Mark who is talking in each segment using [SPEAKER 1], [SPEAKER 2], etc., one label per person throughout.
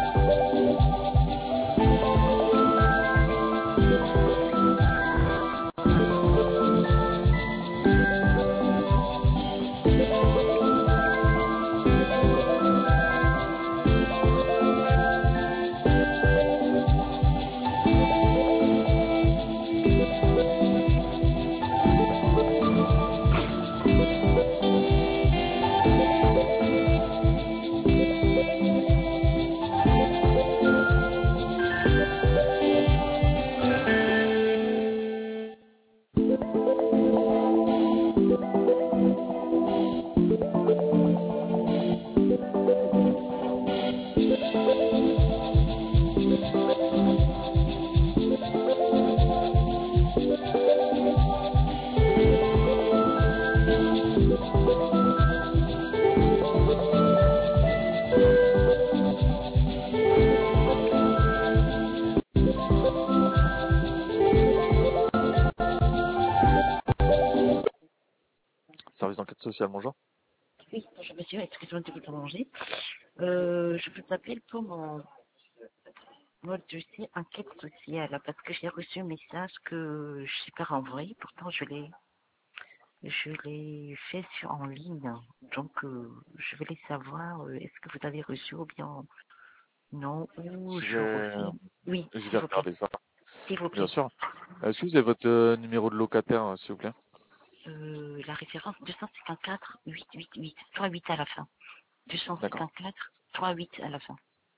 [SPEAKER 1] Service d'enquête sociale, bonjour.
[SPEAKER 2] Oui, bonjour monsieur, excusez-moi de vous déranger. Je vous appelle pour mon dossier enquête sociale parce que j'ai reçu un message que je n'ai pas renvoyé. Pourtant, je l'ai fait en ligne. Donc, je voulais savoir, est-ce que vous avez reçu ou bien non, ou
[SPEAKER 1] Je
[SPEAKER 2] je refais.
[SPEAKER 1] vais,
[SPEAKER 2] Oui,
[SPEAKER 1] je
[SPEAKER 2] s'il
[SPEAKER 1] vais
[SPEAKER 2] vous plaît,
[SPEAKER 1] regarder ça,
[SPEAKER 2] s'il vous
[SPEAKER 1] bien
[SPEAKER 2] plaît.
[SPEAKER 1] sûr. Est-ce que vous avez votre numéro de locataire, s'il vous plaît?
[SPEAKER 2] La référence 254 888, 38 à la fin.
[SPEAKER 1] D'accord.
[SPEAKER 2] 254 38 à la fin.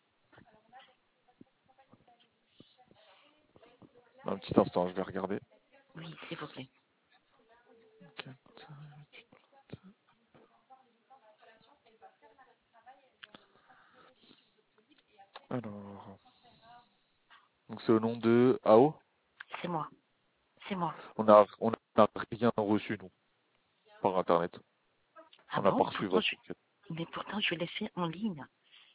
[SPEAKER 1] Un petit instant, je vais regarder.
[SPEAKER 2] Oui, s'il vous plaît.
[SPEAKER 1] Alors, donc c'est au nom de AO.
[SPEAKER 2] C'est moi, c'est moi.
[SPEAKER 1] On a rien reçu, nous, par Internet.
[SPEAKER 2] Ah
[SPEAKER 1] On n'a pas
[SPEAKER 2] bon?
[SPEAKER 1] reçu votre enquête.
[SPEAKER 2] Mais pourtant, je l'ai fait en ligne.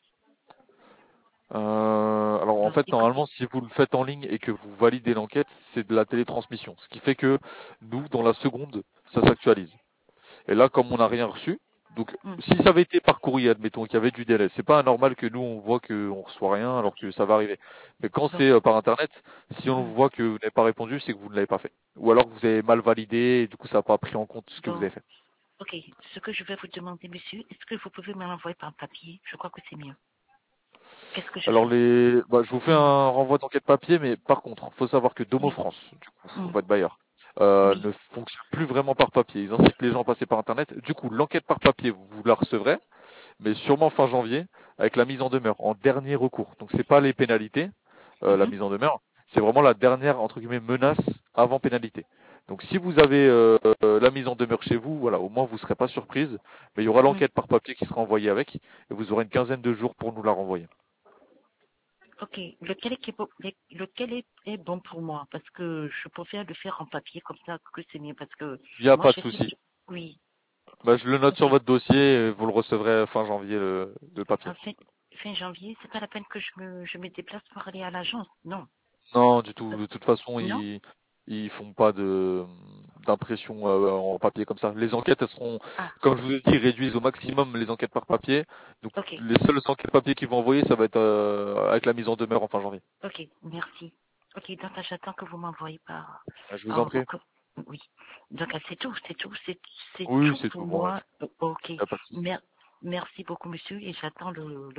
[SPEAKER 1] Alors en
[SPEAKER 2] Alors,
[SPEAKER 1] fait,
[SPEAKER 2] écoutez,
[SPEAKER 1] normalement, si vous le faites en ligne et que vous validez l'enquête, c'est de la télétransmission. Ce qui fait que nous, dans la seconde, ça s'actualise. Et là, comme on n'a rien reçu, donc
[SPEAKER 2] hum,
[SPEAKER 1] si ça avait été par courrier, admettons qu'il y avait du délai, c'est pas anormal que nous on voit qu'on reçoit rien alors que ça va arriver. Mais quand
[SPEAKER 2] donc,
[SPEAKER 1] c'est par internet, si on
[SPEAKER 2] hum,
[SPEAKER 1] voit que vous n'avez pas répondu, c'est que vous ne l'avez pas fait. Ou alors que vous avez mal validé et du coup ça n'a pas pris en compte ce que vous
[SPEAKER 2] bon,
[SPEAKER 1] avez fait.
[SPEAKER 2] ok. Ce que je vais vous demander, monsieur, est-ce que vous pouvez me l'envoyer par papier? Je crois que c'est mieux. Qu'est-ce que je
[SPEAKER 1] Alors
[SPEAKER 2] fais?
[SPEAKER 1] je vous fais
[SPEAKER 2] Hum,
[SPEAKER 1] un renvoi d'enquête papier, mais par contre, faut savoir que Domo
[SPEAKER 2] oui,
[SPEAKER 1] France, du coup,
[SPEAKER 2] hum,
[SPEAKER 1] votre bailleur,
[SPEAKER 2] oui,
[SPEAKER 1] ne fonctionne plus vraiment par papier. Ils incitent les gens à passer par internet. Du coup, l'enquête par papier, vous la recevrez, mais sûrement fin janvier, avec la mise en demeure, en dernier recours. Donc c'est pas les pénalités, la
[SPEAKER 2] mhm,
[SPEAKER 1] mise en demeure, c'est vraiment la dernière entre guillemets menace avant pénalité. Donc si vous avez la mise en demeure chez vous, voilà, au moins vous serez pas surprise, mais il y aura
[SPEAKER 2] hum.
[SPEAKER 1] l'enquête par papier qui sera envoyée avec, et vous aurez une quinzaine de jours pour nous la renvoyer.
[SPEAKER 2] Ok. Lequel est bon pour moi? Parce que je préfère le faire en papier, comme ça que c'est mieux. Parce que
[SPEAKER 1] Il n'y a
[SPEAKER 2] moi,
[SPEAKER 1] pas de
[SPEAKER 2] j'ai fait.
[SPEAKER 1] souci.
[SPEAKER 2] Oui,
[SPEAKER 1] Bah, je le note
[SPEAKER 2] ok.
[SPEAKER 1] sur votre dossier, et vous le recevrez fin janvier le papier.
[SPEAKER 2] En fait, fin janvier, c'est pas la peine que je me déplace pour aller à l'agence. Non.
[SPEAKER 1] Non, du tout.
[SPEAKER 2] Parce-
[SPEAKER 1] De toute façon,
[SPEAKER 2] Non?
[SPEAKER 1] ils font pas de d'impression en papier comme ça. Les enquêtes, elles seront,
[SPEAKER 2] Ah,
[SPEAKER 1] comme je vous ai dit, réduisent au maximum les enquêtes par papier. Donc,
[SPEAKER 2] ok.
[SPEAKER 1] les seules enquêtes papier qu'ils vont envoyer, ça va être avec la mise en demeure en fin janvier.
[SPEAKER 2] Ok, merci. Ok, donc j'attends que vous m'envoyez par.
[SPEAKER 1] Je vous en prie.
[SPEAKER 2] Oui. Donc c'est
[SPEAKER 1] Oui,
[SPEAKER 2] tout
[SPEAKER 1] c'est
[SPEAKER 2] pour
[SPEAKER 1] tout. Bon,
[SPEAKER 2] moi. Ok.
[SPEAKER 1] y a pas de souci.
[SPEAKER 2] Mer- Merci beaucoup, monsieur, et j'attends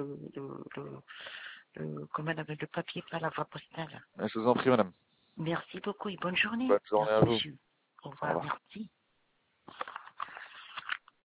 [SPEAKER 2] le papier par la voie postale.
[SPEAKER 1] Je vous en prie, madame.
[SPEAKER 2] Merci beaucoup et bonne journée.
[SPEAKER 1] Bonne journée à
[SPEAKER 2] Merci,
[SPEAKER 1] vous.
[SPEAKER 2] monsieur. Au
[SPEAKER 1] Au
[SPEAKER 2] revoir,
[SPEAKER 1] revoir.
[SPEAKER 2] merci.